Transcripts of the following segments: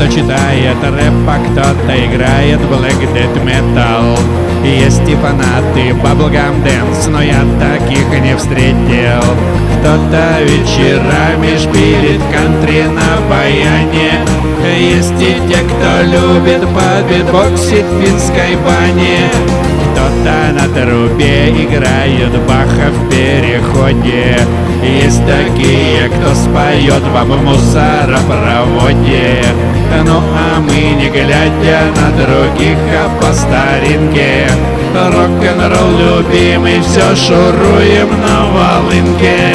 Кто-то читает рэп, а кто-то играет black death metal. Есть и фанаты bubblegum dance, но я таких не встретил. Кто-то вечерами шпилит кантри на баяне. Есть и те, кто любит подбитбоксить в финской бане. Кто-то на трубе играет Баха в переходе. Есть такие, кто споет вам в мусоропроводе. Ну а мы, не глядя на других, а по старинке, рок-н-ролл любимый, все шуруем на волынке.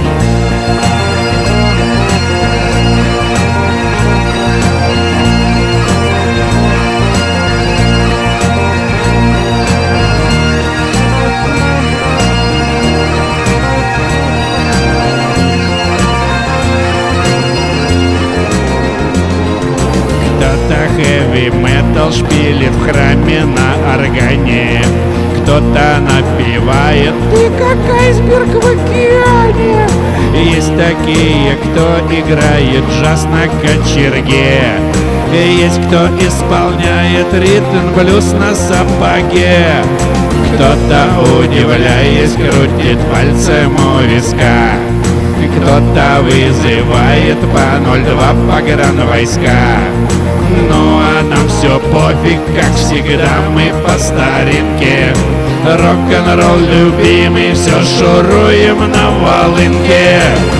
Кто-то хэви метал шпилит в храме на органе. Кто-то напевает «Ты как айсберг в океане». Есть такие, кто играет джаз на кочерге. Есть кто исполняет ритм-блюз на сапоге. Кто-то, удивляясь, крутит пальцем у виска. Кто-то вызывает по 02 погранвойска. Ну а нам все пофиг, как всегда мы по старинке. Рок-н-ролл любимый, все шуруем на волынке.